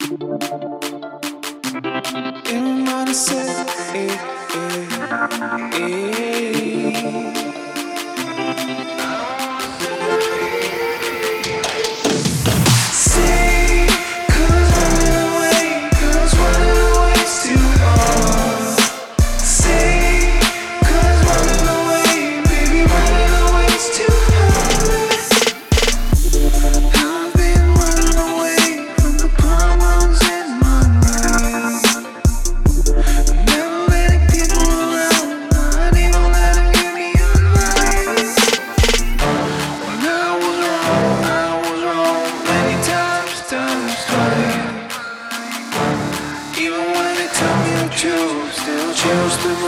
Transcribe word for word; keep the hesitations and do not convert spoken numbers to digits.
In my mind I said, eh, eh, eh. Say, 'cause running away, 'cause running away's too hard. Say, 'cause running away, baby, running away's too hard. I've been running away from the problems in my life. Never letting people around, not even letting give me advice. When I was wrong, I was wrong many times, times twice. Even when they tell me the truth, still choose to